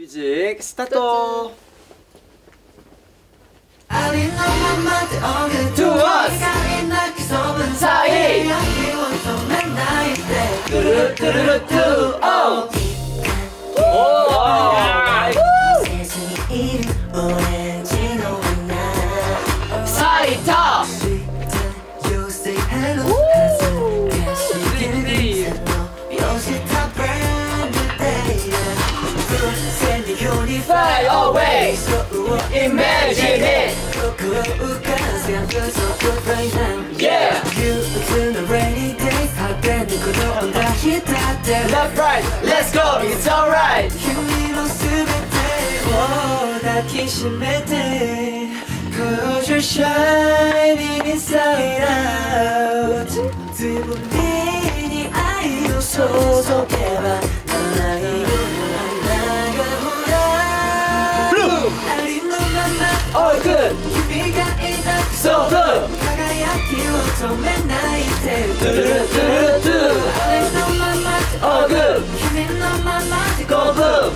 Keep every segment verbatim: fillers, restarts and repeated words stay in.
뮤직 스타트. To us 사이 뚜루뚜루뚜 오 사이 탑 Fly away, imagine it. Yeah. Left, right, let's go. It's alright. Cause you're shining inside out. All good, so good. All good, go boom.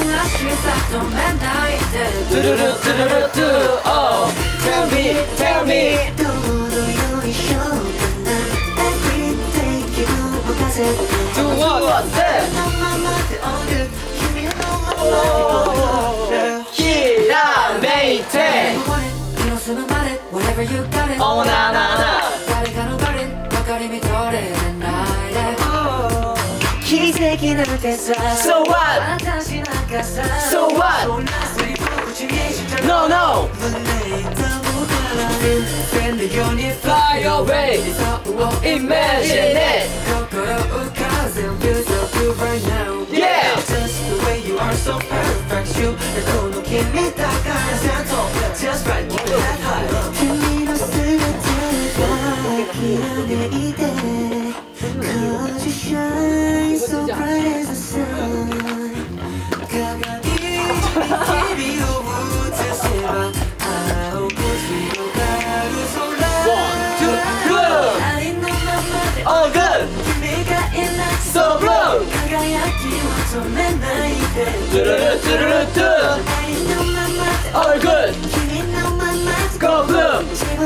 Oh, tell me, tell me. Do what? Whatever you got it. Oh na na na. So what? So what? No no. Fly away. Imagine it. Yeah. Just the way you are so perfect. You just right. Cause you shine so bright as the sun. One, two, good. All good. So blue. All good. Go blue.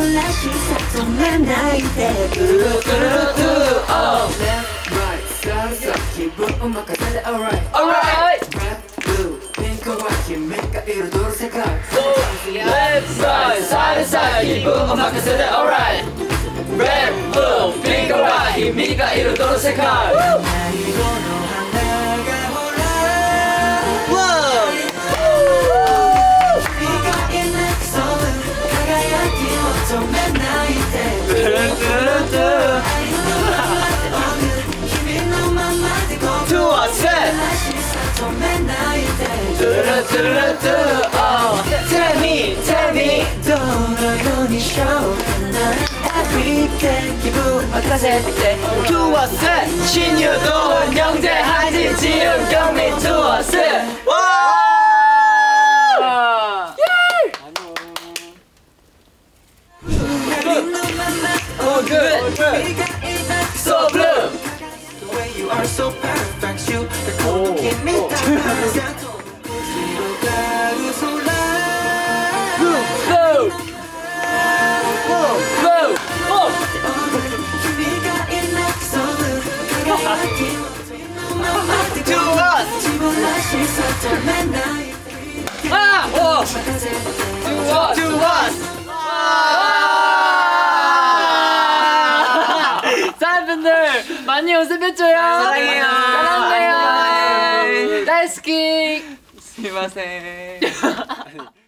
Oh. Left, right, side, side. Alright. Alright. Left side, side, side. 기분 오마카세. Alright. Red, blue, pink, white. 희미가 이루도록 색깔. To us, oh, tell me, tell me. To us, 신유도 영재하지 지금 경미 to us. Oh good, so blue. The way you are so perfect, you oh, give me that. Blue, blue, blue, oh. To us. Ah, oh. To us, to us. 팬분들 많이 연습해줘요. 사랑해요. 사랑해요. 다이스키. 스미마셍.